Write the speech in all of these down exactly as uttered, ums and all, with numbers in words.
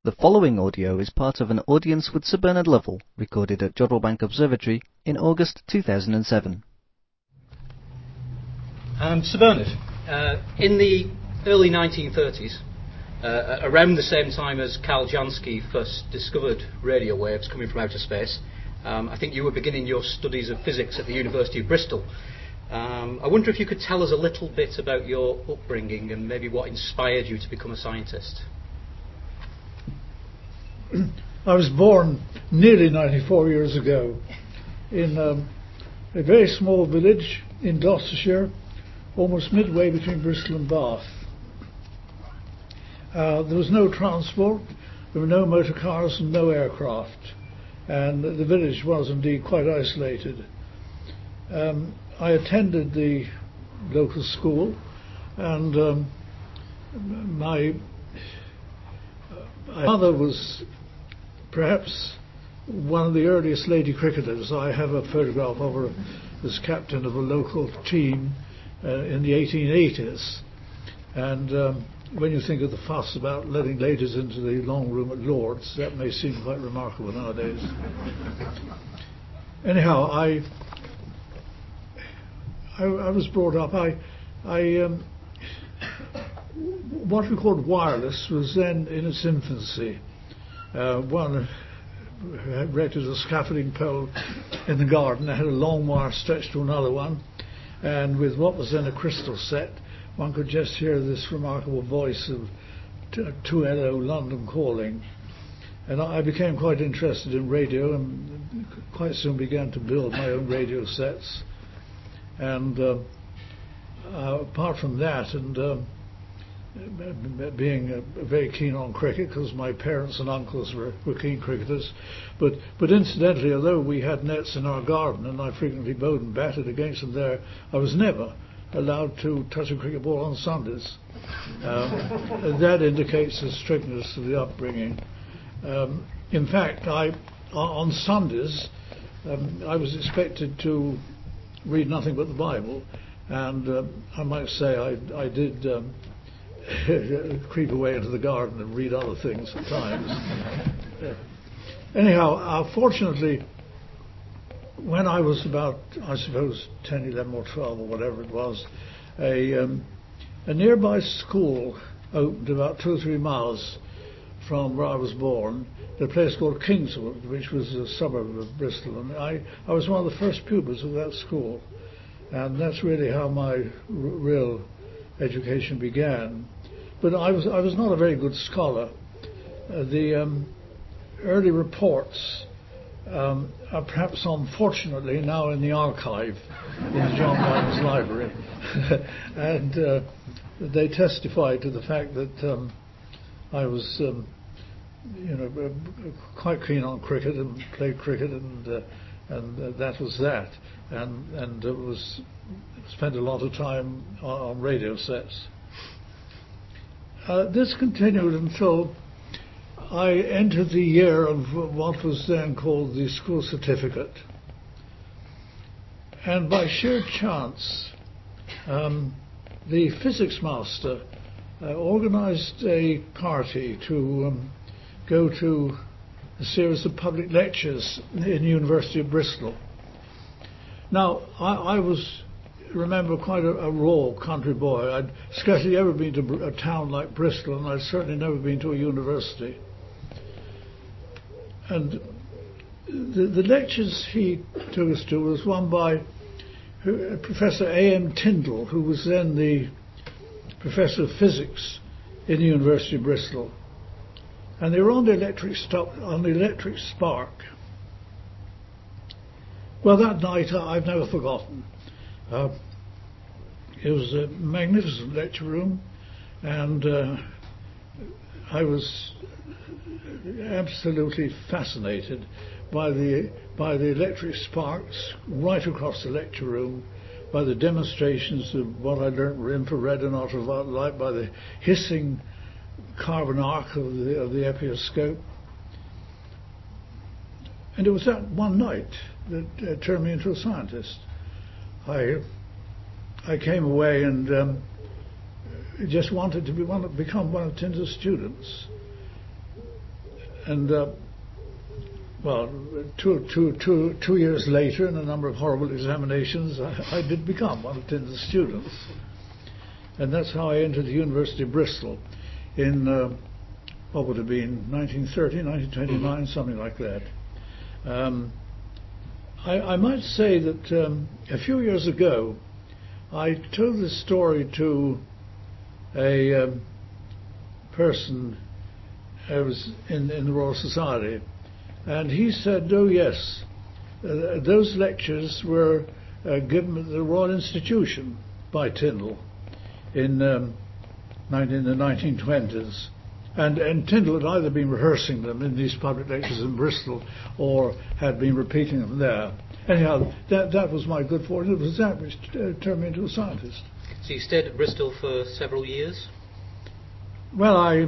The following audio is part of an audience with Sir Bernard Lovell, recorded at Jodrell Bank Observatory in August two thousand seven. Um, Sir Bernard, uh, in the early nineteen thirties, uh, around the same time as Karl Jansky first discovered radio waves coming from outer space, um, I think you were beginning your studies of physics at the University of Bristol. Um, I wonder if you could tell us a little bit about your upbringing and maybe what inspired you to become a scientist. I was born nearly ninety-four years ago in um, a very small village in Gloucestershire, almost midway between Bristol and Bath. Uh, there was no transport, there were no motor cars and no aircraft, and the village was indeed quite isolated. Um, I attended the local school, and um, my, my mother was perhaps one of the earliest lady cricketers. I have a photograph of her as captain of a local team uh, in the eighteen eighties. And um, when you think of the fuss about letting ladies into the long room at Lord's, that may seem quite remarkable nowadays. Anyhow, I I, I was brought up. I I um, what we called wireless was then in its infancy. Uh, one erected a scaffolding pole in the garden. I had a long wire stretched to another one, and with what was then a crystal set, one could just hear this remarkable voice of two L O London calling. And I became quite interested in radio and quite soon began to build my own radio sets. And uh, uh, apart from that, and um, being uh, very keen on cricket, because my parents and uncles were, were keen cricketers, but but incidentally, although we had nets in our garden and I frequently bowled and batted against them there, I was never allowed to touch a cricket ball on Sundays. Um, and that indicates the strictness of the upbringing. Um, in fact, I on Sundays um, I was expected to read nothing but the Bible, and um, I might say I, I did um, creep away into the garden and read other things at times. Uh, anyhow, uh, fortunately, when I was about, I suppose, ten, eleven or twelve or whatever it was, a, um, a nearby school opened about two or three miles from where I was born, at a place called Kingswood, which was a suburb of Bristol, and I, I was one of the first pupils of that school, and that's really how my r- real education began. But I was I was not a very good scholar. Uh, the um, early reports um, are perhaps unfortunately now in the archive in the John Lyons Library, and uh, they testify to the fact that um, I was um, you know quite keen on cricket and played cricket, and uh, and uh, that was that, and and it was spent a lot of time on, on radio sets. Uh, this continued until I entered the year of what was then called the school certificate. And by sheer chance, um, the physics master uh, organized a party to um, go to a series of public lectures in the University of Bristol. Now, I, I was remember quite a, a raw country boy. I'd scarcely ever been to a town like Bristol, and I'd certainly never been to a university. And the, the lectures he took us to was one by who, Professor A M Tyndall, who was then the Professor of Physics in the University of Bristol. And they were on the electric stop, on the electric spark. Well, that night I, I've never forgotten. Uh, it was a magnificent lecture room, and uh, I was absolutely fascinated by the by the electric sparks right across the lecture room, by the demonstrations of what I learned were infrared and ultraviolet light, by the hissing carbon arc of the of the epioscope. And it was that one night that uh, turned me into a scientist. I I came away and um, just wanted to be one, become one of Tyndall's students. and uh, well, two, two, two, two years later, in a number of horrible examinations, I, I did become one of Tyndall's students. And that's how I entered the University of Bristol in, uh, what would have been, nineteen thirty, nineteen twenty-nine, mm-hmm. something like that. Um, I, I might say that um, a few years ago, I told this story to a um, person who was in, in the Royal Society, and he said, oh yes, uh, those lectures were uh, given at the Royal Institution by Tyndall in, um, in the nineteen twenties. And, and Tyndall had either been rehearsing them in these public lectures in Bristol or had been repeating them there. Anyhow, that, that was my good fortune. It was that which uh, turned me into a scientist. So you stayed at Bristol for several years? Well, I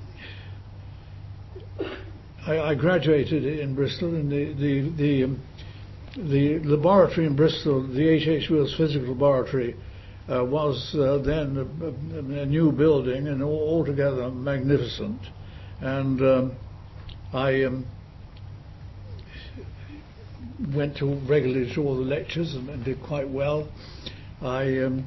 I, I graduated in Bristol, and the the the, um, the laboratory in Bristol, the H H Wills Physical Laboratory, Uh, was uh, then a, a, a new building and altogether magnificent, and um, I um, went to regularly to all the lectures and, and did quite well. I um,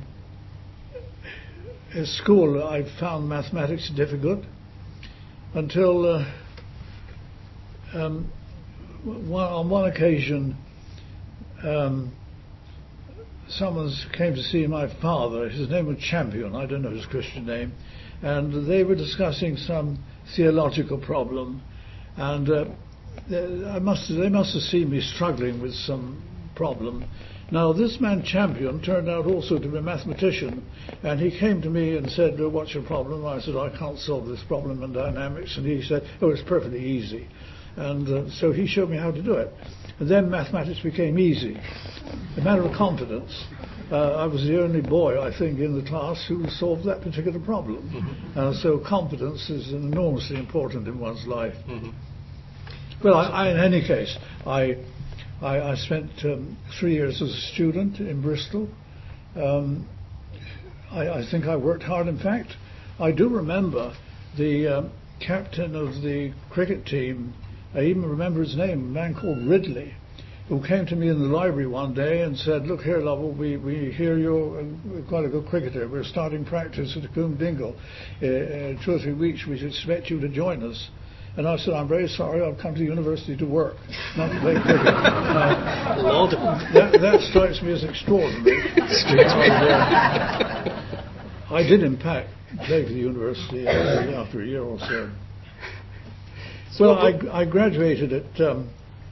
at school I found mathematics difficult until uh, um, one, on one occasion. Um, Someone came to see my father. His name was Champion. I don't know his Christian name. And they were discussing some theological problem. And uh, I must, they must have seen me struggling with some problem. Now, this man Champion turned out also to be a mathematician. And he came to me and said, oh, what's your problem? I said, I can't solve this problem in dynamics. And he said, oh, it's perfectly easy. And uh, so he showed me how to do it. And then mathematics became easy. A matter of confidence. Uh, I was the only boy, I think, in the class who solved that particular problem. Mm-hmm. Uh, so confidence is enormously important in one's life. Mm-hmm. Well, I, I, in any case, I I, I spent um, three years as a student in Bristol. Um, I, I think I worked hard. In fact, I do remember the um, captain of the cricket team. I even remember his name, a man called Ridley, who came to me in the library one day and said, look here, Lovell, we, we hear you're uh, quite a good cricketer. We're starting practice at Coombe Dingle. Uh, uh, two or three weeks, we expect you to join us. And I said, I'm very sorry, I've come to the university to work, not to play cricket. Uh, Laudable. That, that strikes me as extraordinary. and, uh, I did, in fact, play for the university after a year or so. So well, I, I graduated at, um,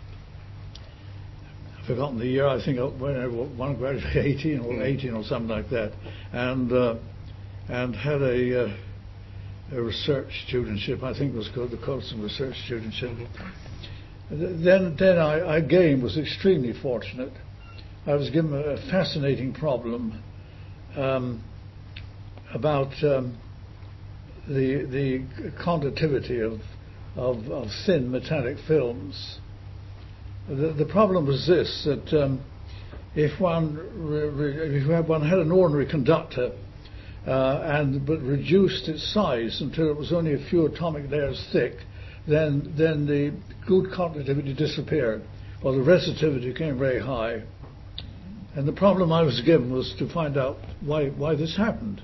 I've forgotten the year, I think when I one graduated eighteen or eighteen or something like that, and uh, and had a, uh, a research studentship, I think it was called the Colson Research Studentship. Mm-hmm. Then, then I, I again was extremely fortunate. I was given a fascinating problem um, about um, the the conductivity of Of, of thin metallic films. The, the problem was this, that um, if one re, re, if one had an ordinary conductor uh, and but reduced its size until it was only a few atomic layers thick, then then the good conductivity disappeared, or the resistivity became very high. And the problem I was given was to find out why why this happened.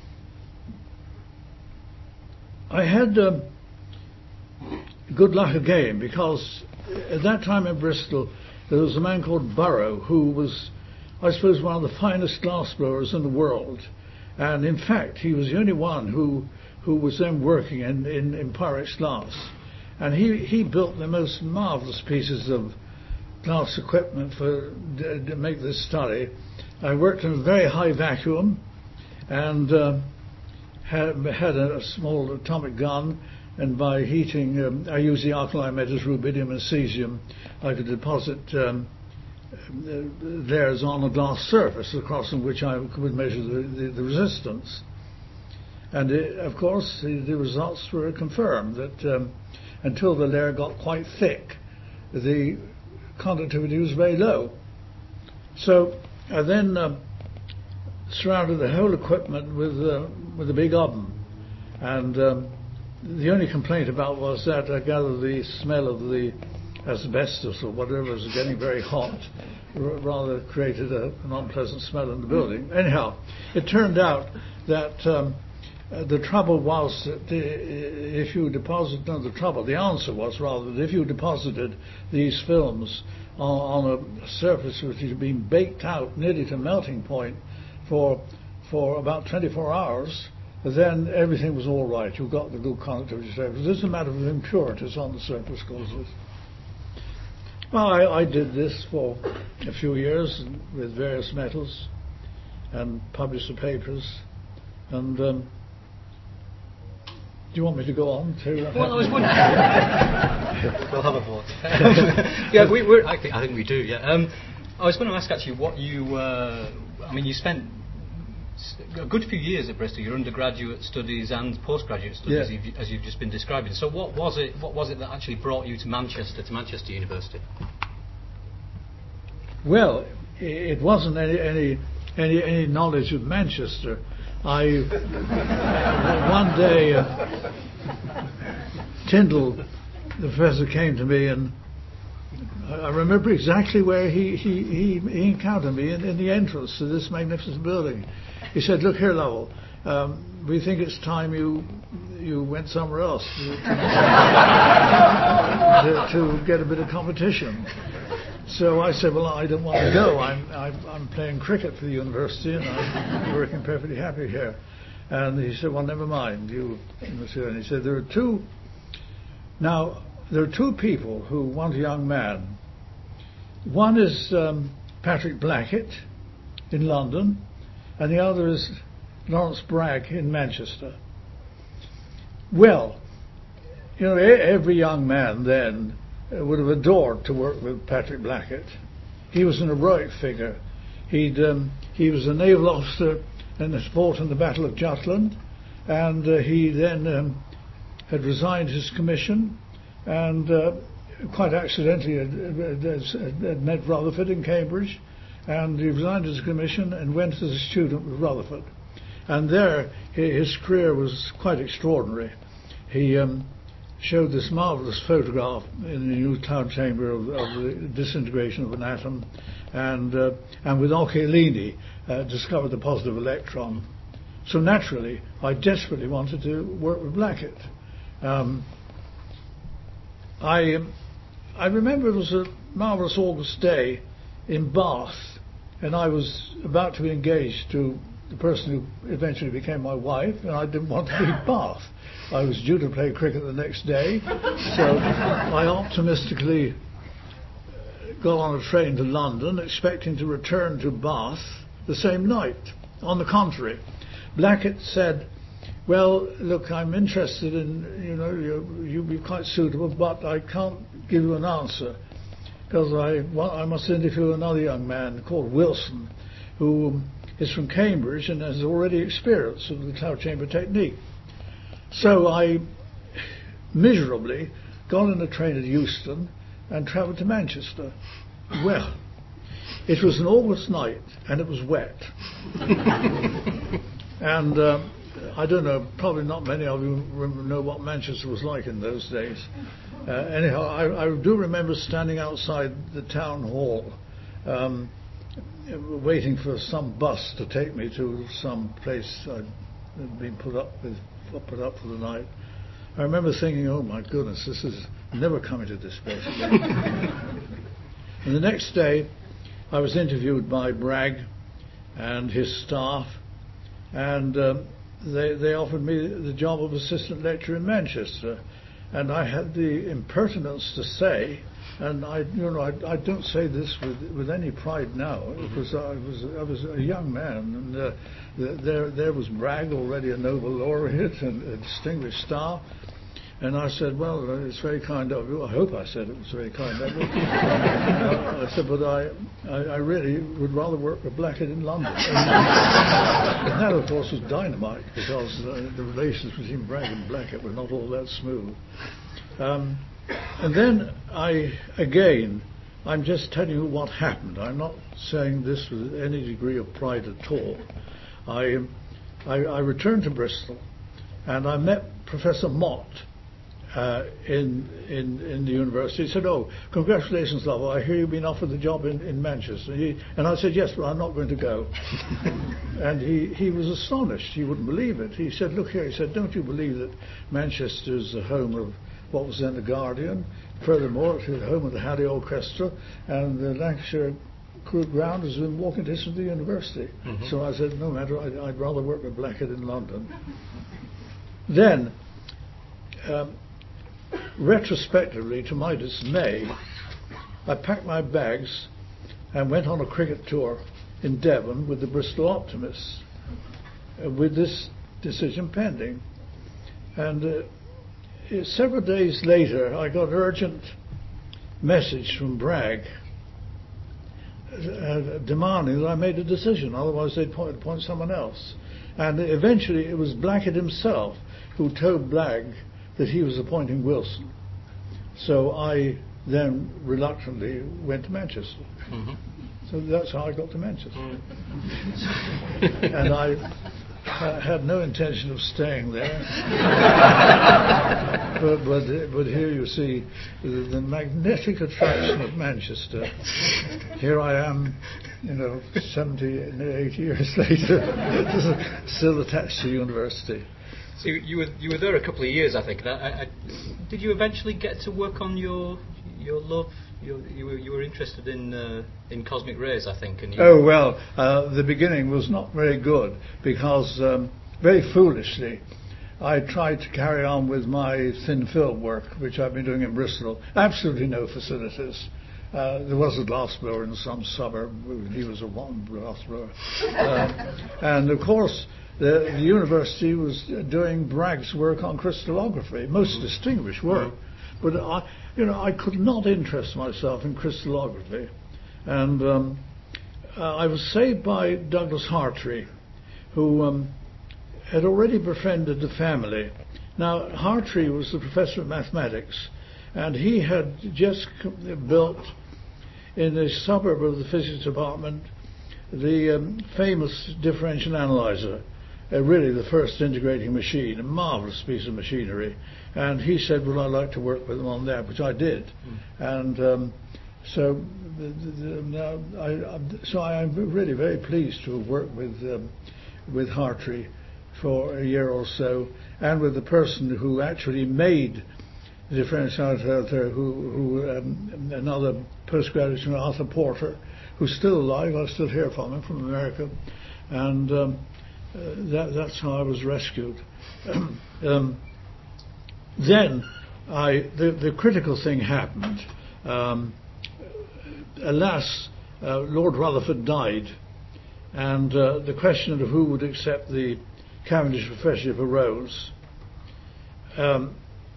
I had um, good luck again, because at that time in Bristol there was a man called Burrow who was, I suppose, one of the finest glass blowers in the world, and in fact he was the only one who who was then working in, in, in Pyrex glass, and he, he built the most marvellous pieces of glass equipment for to, to make this study. I worked in a very high vacuum and uh, had, had a, a small atomic gun. And by heating, um, I used the alkali metals, rubidium and cesium. I could deposit um, layers on a glass surface across which I could measure the, the, the resistance. And it, of course, the, the results were confirmed that um, until the layer got quite thick, the conductivity was very low. So I then uh, surrounded the whole equipment with uh, with a big oven, and um, the only complaint about was that I gather the smell of the asbestos or whatever was getting very hot, r- rather created a, an unpleasant smell in the building. Anyhow, it turned out that um, uh, the trouble was that the, if you deposit, no, the trouble, the answer was rather that if you deposited these films on, on a surface which had been baked out nearly to melting point for for about twenty-four hours, then everything was all right. You got the good conductivity surface. This is a matter of impurities on the surface causes. Well, I, I did this for a few years with various metals and published the papers. And um, do you want me to go on to what Well, I was happened? wondering. We'll have a vote. yeah, we, we're, I think I think we do. Yeah. Um, I was going to ask actually what you. Uh, I mean, you spent a good few years at Bristol, your undergraduate studies and postgraduate studies, Yeah. as you've just been describing. So, what was it? What was it that actually brought you to Manchester, to Manchester University? Well, it wasn't any any any, any knowledge of Manchester. I one day uh, Tyndall, the professor, came to me, and I remember exactly where he he, he, he encountered me in, in the entrance to this magnificent building. He said, "Look here, Lovell, um, we think it's time you you went somewhere else to, to, to get a bit of competition." So I said, "Well, I don't want to go. I'm, I'm I'm playing cricket for the university, and I'm working perfectly happy here." And he said, "Well, never mind. You, monsieur." And he said, "There are two. Now, there are two people who want a young man. One is um, Patrick Blackett in London, and the other is Lawrence Bragg in Manchester." Well, you know, every young man then would have adored to work with Patrick Blackett. He was an heroic figure. He'd um, he was a naval officer and had fought in the Battle of Jutland, and uh, he then um, had resigned his commission, and uh, quite accidentally had, had, had met Rutherford in Cambridge, and he resigned his commission and went as a student with Rutherford. And there his career was quite extraordinary. He um, showed this marvellous photograph in the new cloud chamber of, of the disintegration of an atom, and uh, and with Occhialini uh, discovered the positive electron. So naturally, I desperately wanted to work with Blackett. Um, I I remember it was a marvellous August day in Bath, and I was about to be engaged to the person who eventually became my wife, and I didn't want to leave Bath. I was due to play cricket the next day, so I optimistically got on a train to London, expecting to return to Bath the same night. On the contrary, Blackett said, "Well, look, I'm interested in, you know, you, you'd be quite suitable, but I can't give you an answer, because I, well, I must interview another young man called Wilson, who is from Cambridge and has already experience of the cloud chamber technique." So I miserably got on a train at Euston and travelled to Manchester. Well, it was an August night and it was wet. and um, I don't know, probably not many of you know what Manchester was like in those days. Uh, anyhow, I, I do remember standing outside the town hall um, waiting for some bus to take me to some place I'd been put up with, put up for the night. I remember thinking, "Oh my goodness, this is never coming to this place again." And the next day, I was interviewed by Bragg and his staff, and um, they they offered me the job of assistant lecturer in Manchester, and I had the impertinence to say, and I, you know, I, I don't say this with with any pride now, because I was I was a young man, and uh, there there was Bragg, already a Nobel laureate and a distinguished star, and I said, "Well, uh, it's very kind of you." I hope I said it was very kind of you. uh, I said, "But I, I I really would rather work with Blackett in London." And that, of course, was dynamite, because uh, the relations between Bragg and Blackett were not all that smooth. Um, And then I, again, I'm just telling you what happened. I'm not saying this with any degree of pride at all. I, I, I returned to Bristol, and I met Professor Mott uh, in, in in the university. He said, "Oh, congratulations, Lovell. I hear you've been offered the job in, in Manchester." And, he, and I said, "Yes, but I'm not going to go." And he, he was astonished. He wouldn't believe it. He said, "Look here," he said, "don't you believe that Manchester is the home of what was then the Guardian? Furthermore, it's the home of the Halley Orchestra, and the Lancashire ground is in walking distance of the university." Mm-hmm. So I said, "No matter, I'd, I'd rather work with Blackett in London." Then, um, retrospectively, to my dismay, I packed my bags and went on a cricket tour in Devon with the Bristol Optimists, uh, with this decision pending. And uh, several days later, I got urgent message from Bragg uh, demanding that I made a decision, otherwise they'd point, appoint someone else. And eventually it was Blackett himself who told Bragg that he was appointing Wilson. So I then reluctantly went to Manchester. Mm-hmm. So that's how I got to Manchester. Mm. And I uh, had no intention of staying there. but, but, but here you see the, the magnetic attraction of Manchester. Here I am, you know, seventy, eighty years later, still attached to university. So you were you were there a couple of years, I think. I, I, did you eventually get to work on your your love? Your, you were you were interested in uh, in cosmic rays, I think. And you oh well, uh, the beginning was not very good because um, very foolishly, I tried to carry on with my thin film work, which I've been doing in Bristol. Absolutely no facilities. Uh, there was a glass blower in some suburb. He was a one glass blower, uh, and of course. The, the university was doing Bragg's work on crystallography, most mm-hmm. distinguished work. Mm-hmm. But I, you know, I could not interest myself in crystallography, and um, uh, I was saved by Douglas Hartree, who um, had already befriended the family. Now Hartree was the professor of mathematics, and he had just built in a suburb of the physics department the um, famous differential analyzer. Uh, really the first integrating machine, a marvellous piece of machinery. And he said, well, I'd like to work with him on that, which I did. Mm. And um, so the, the, the, I, I, so I'm really very pleased to have worked with um, with Hartree for a year or so, and with the person who actually made the differential analyzer, who, who um, another postgraduate student, Arthur Porter, who's still alive. I still hear from him from America. And um, Uh, that, that's how I was rescued. um, then I, the, the critical thing happened. Um, alas, uh, Lord Rutherford died, and uh, the question of who would accept the Cavendish Professorship arose. Um,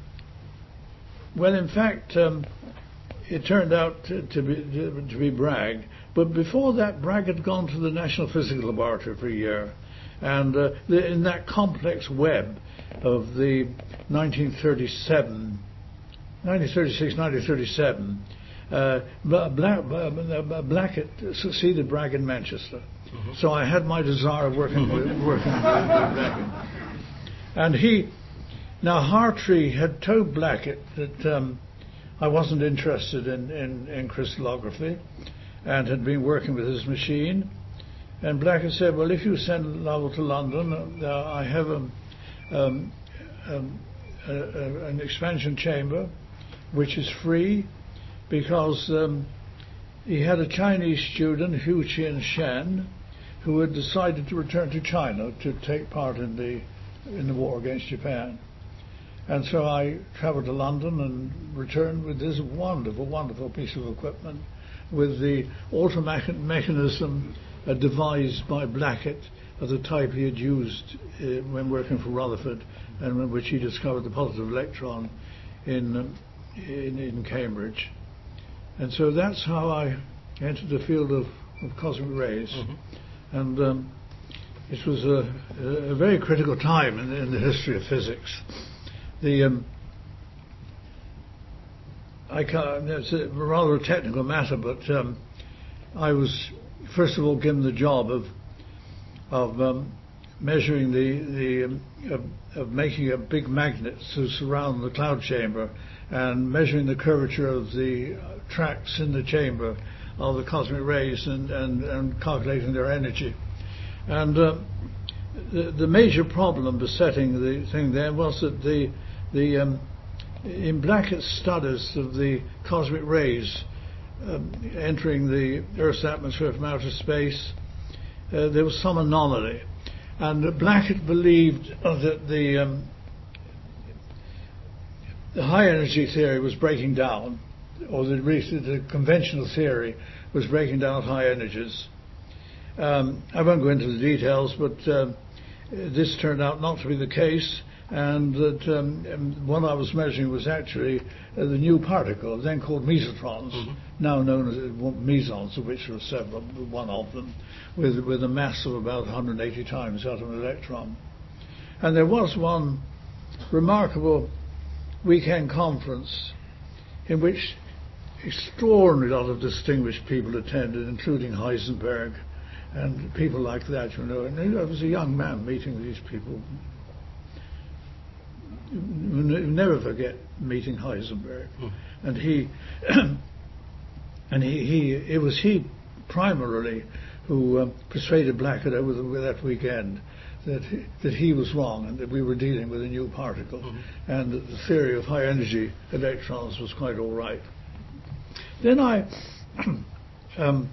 well, in fact, um, it turned out to, to, be, to, to be Bragg, but before that, Bragg had gone to the National Physical Laboratory for a year. And uh, the, in that complex web of the nineteen thirty-seven, nineteen thirty-six, nineteen thirty-seven, uh, Black, uh, Blackett succeeded Bragg in Manchester. Mm-hmm. So I had my desire of working with, working with Blackett. And he, now Hartree had told Blackett that um, I wasn't interested in, in, in crystallography and had been working with his machine. And Blackett said, well, if you send Lovell to London, uh, I have a, um, um, a, a, an expansion chamber which is free, because um, he had a Chinese student, Hu Chien Shan, who had decided to return to China to take part in the in the war against Japan. And so I travelled to London and returned with this wonderful, wonderful piece of equipment with the automatic mechanism Uh, devised by Blackett of the type he had used uh, when working for Rutherford, and in which he discovered the positive electron in, um, in in Cambridge. And so that's how I entered the field of, of cosmic rays. Mm-hmm. And um, it was a, a very critical time in, in the history of physics. The um, I can't, it's a rather a technical matter, but um, I was first of all given the job of of um, measuring the the um, of, of making a big magnet to surround the cloud chamber, and measuring the curvature of the tracks in the chamber of the cosmic rays, and, and, and calculating their energy. And uh, the, the major problem besetting the thing then was that the the um, in Blackett's studies of the cosmic rays um, entering the Earth's atmosphere from outer space, uh, there was some anomaly, and Blackett believed that the um, the high energy theory was breaking down, or the, the conventional theory was breaking down high energies. Um, I won't go into the details, but um, this turned out not to be the case, and that um, what I was measuring was actually uh, the new particle, then called mesotrons, mm-hmm. now known as mesons, of which there are several, one of them, with, with a mass of about one hundred eighty times that of an electron. And there was one remarkable weekend conference in which extraordinary lot of distinguished people attended, including Heisenberg and people like that, you know. And I was a young man meeting these people. You never forget meeting Heisenberg. Mm. And he, and he, he, it was he primarily who um, persuaded Blackett over the, that weekend that he, that he was wrong, and that we were dealing with a new particle, mm-hmm. and that the theory of high energy electrons was quite all right. Then I, um,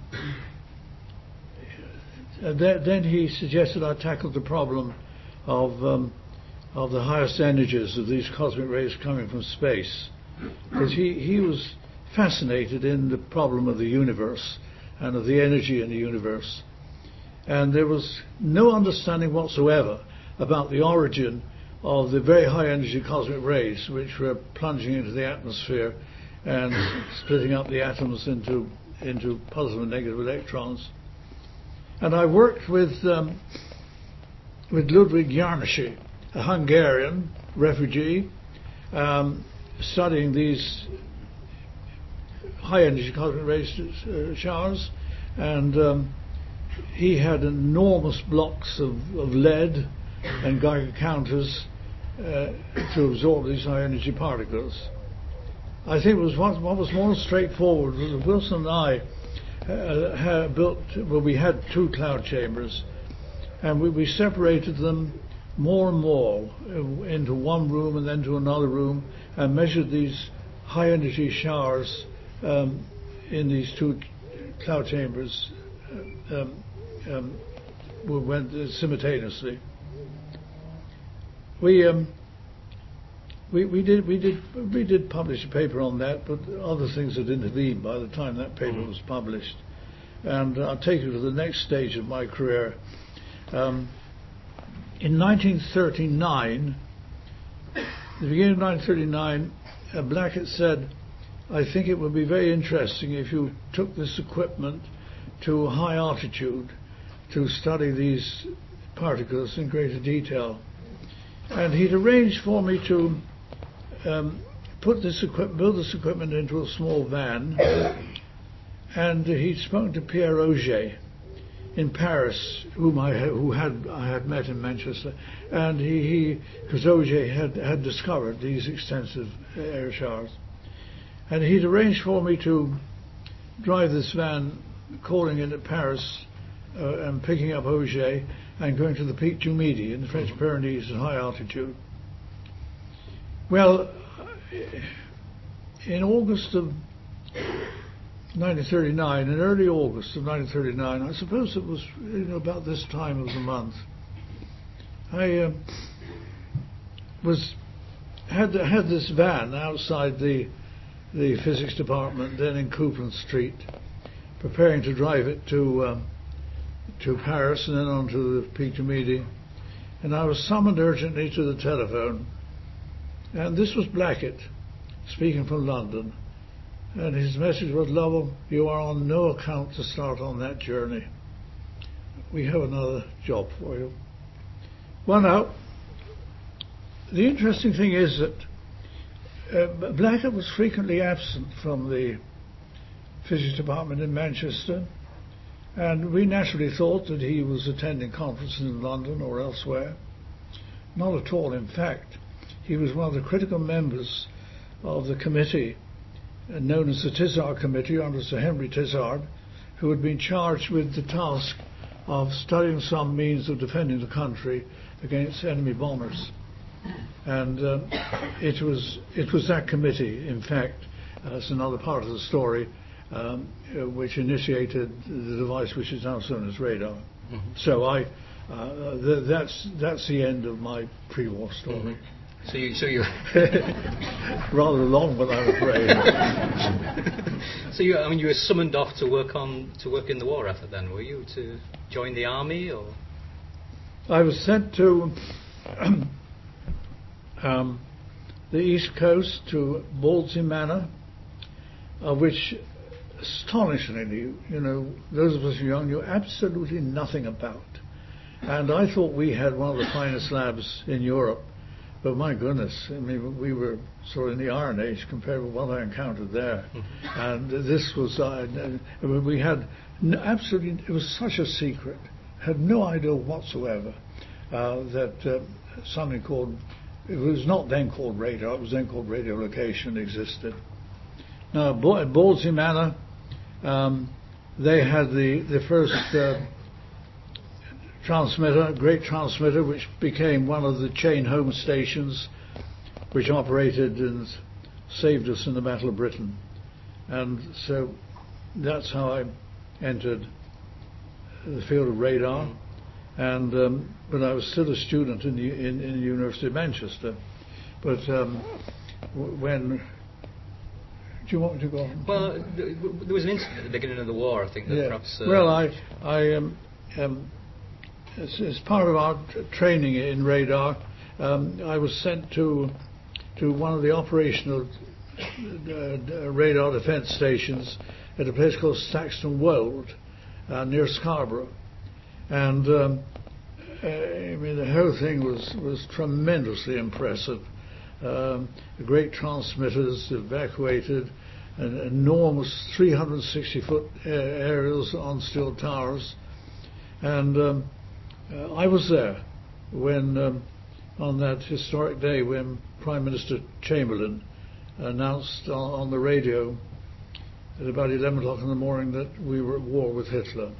th- then he suggested I tackle the problem of um, of the highest energies of these cosmic rays coming from space, because he, he was fascinated in the problem of the universe and of the energy in the universe. And there was no understanding whatsoever about the origin of the very high energy cosmic rays which were plunging into the atmosphere and splitting up the atoms into into positive and negative electrons. And I worked with um, with Ludwig Jánosi, a Hungarian refugee, um, studying these high energy cosmic rays uh, showers, and um, he had enormous blocks of, of lead and Geiger counters uh, to absorb these high energy particles. I think it was what, what was more straightforward was that Wilson and I uh, had built, well, we had two cloud chambers, and we, we separated them more and more into one room and then to another room, and measured these high energy showers um, in these two cloud chambers um, um, went simultaneously. We um, we we did we did we did publish a paper on that, but other things had intervened by the time that paper was published. And I'll take you to the next stage of my career. Um, in nineteen thirty-nine, the beginning of nineteen thirty-nine, uh, Blackett said, "I think it would be very interesting if you took this equipment to a high altitude to study these particles in greater detail." And he'd arranged for me to um, put this equipment, build this equipment into a small van, and he'd spoken to Pierre Auger in Paris, whom I had, who had I had met in Manchester, and he, because Auger had had discovered these extensive air showers, and he'd arranged for me to drive this van, calling in at Paris, uh, and picking up Auger and going to the Pic du Midi in the French Pyrenees at high altitude. Well, in August of nineteen thirty-nine, in early August of nineteen thirty-nine, I suppose it was, you know, about this time of the month, I uh, was had had this van outside the the physics department, then in Coupland Street, preparing to drive it to um, to Paris and then on to the Pic du Midi, and I was summoned urgently to the telephone, and this was Blackett speaking from London. And his message was, "Lovell, you are on no account to start on that journey. We have another job for you." Well, now, the interesting thing is that uh, Blackett was frequently absent from the physics department in Manchester, And we naturally thought that he was attending conferences in London or elsewhere. Not at all. In fact, he was one of the critical members of the committee known as the Tizard Committee under Sir Henry Tizard, who had been charged with the task of studying some means of defending the country against enemy bombers. And uh, it was it was that committee, in fact, uh, it's another part of the story, um, uh, which initiated the device which is now known as radar. Mm-hmm. So I, uh, th- that's that's the end of my pre-war story. Mm-hmm. So you, so you rather long, but I'm afraid. So you, I mean, you were summoned off to work on to work in the war effort. Then were you to join the army, or? I was sent to um, the East Coast to Baldsley Manor, of which, astonishingly, you know, those of us who are young knew absolutely nothing about. And I thought we had one of the finest labs in Europe. But my goodness, I mean, we were sort of in the Iron Age compared with what I encountered there. Mm-hmm. And this was, uh, we had no, absolutely, it was such a secret, had no idea whatsoever uh, that uh, something called, it was not then called radar, it was then called radiolocation existed. Now, at Baldsley Manor, um, they had the, the first uh, transmitter, great transmitter, which became one of the chain home stations which operated and saved us in the Battle of Britain. And so that's how I entered the field of radar. Mm. And um, but I was still a student in the, in, in the University of Manchester. But um, when... Do you want me to go on? Well, there was an incident at the beginning of the war, I think, that yeah. perhaps... Uh, well, I... I um, um, As, as part of our t- training in radar, um, I was sent to to one of the operational uh, radar defence stations at a place called Saxton Wold, uh, near Scarborough, and um, I mean the whole thing was was tremendously impressive. Um, the great transmitters evacuated, an enormous three hundred sixty foot uh, aerials on steel towers, and um, Uh, I was there when, um, on that historic day, when Prime Minister Chamberlain announced on, on the radio at about eleven o'clock in the morning that we were at war with Hitler.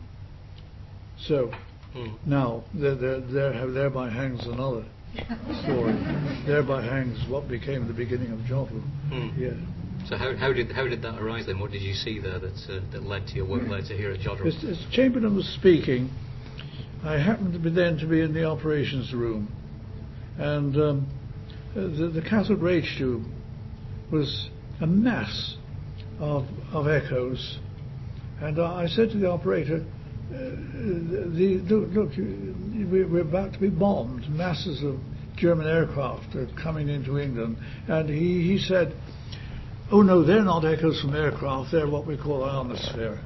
So mm. now there, there, there, thereby hangs another story. Thereby hangs what became the beginning of Jodrell. Mm. Yeah. So how, how did how did that arise then? What did you see there that uh, that led to your work later here at Jodrell? As, as Chamberlain was speaking, I happened to be then to be in the operations room, and um, the, the cathode ray tube was a mass of of echoes, and I said to the operator, uh, the, "Look, look, we're about to be bombed. Masses of German aircraft are coming into England," and he, he said, "Oh no, they're not echoes from aircraft. They're what we call ionosphere,"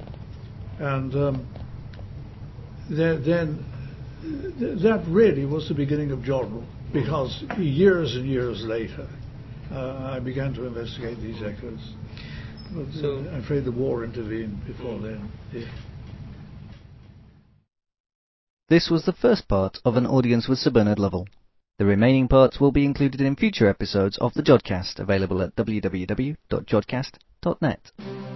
and um, Then, then th- that really was the beginning of Jodrell, because years and years later uh, I began to investigate these echoes. But so, uh, I'm afraid the war intervened before then. Yeah. This was the first part of an audience with Sir Bernard Lovell. The remaining parts will be included in future episodes of the Jodcast, available at w w w dot jodcast dot net.